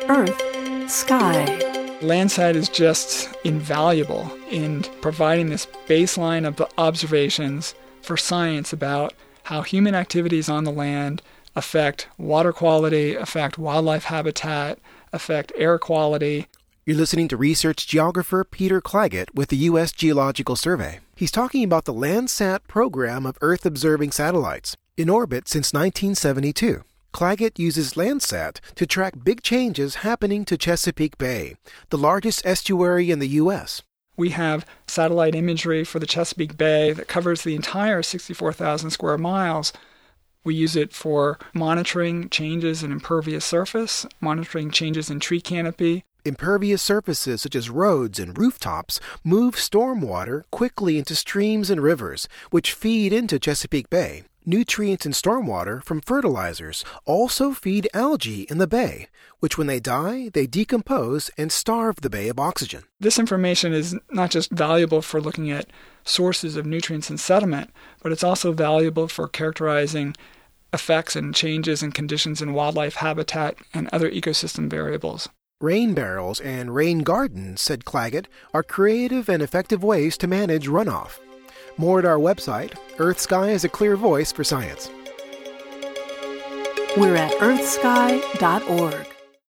Earth, Sky. Landsat is just invaluable in providing this baseline of observations for science about how human activities on the land affect water quality, affect wildlife habitat, affect air quality. You're listening to research geographer Peter Claggett with the U.S. Geological Survey. He's talking about the Landsat program of Earth-observing satellites, in orbit since 1972. Claggett uses Landsat to track big changes happening to Chesapeake Bay, the largest estuary in the U.S. We have satellite imagery for the Chesapeake Bay that covers the entire 64,000 square miles. We use it for monitoring changes in impervious surface, monitoring changes in tree canopy. Impervious surfaces such as roads and rooftops move stormwater quickly into streams and rivers, which feed into Chesapeake Bay. Nutrients in stormwater from fertilizers also feed algae in the bay, which when they die, they decompose and starve the bay of oxygen. This information is not just valuable for looking at sources of nutrients in sediment, but it's also valuable for characterizing effects and changes in conditions in wildlife habitat and other ecosystem variables. Rain barrels and rain gardens, said Claggett, are creative and effective ways to manage runoff. More at our website, Earth Sky is a clear voice for science. We're at earthsky.org.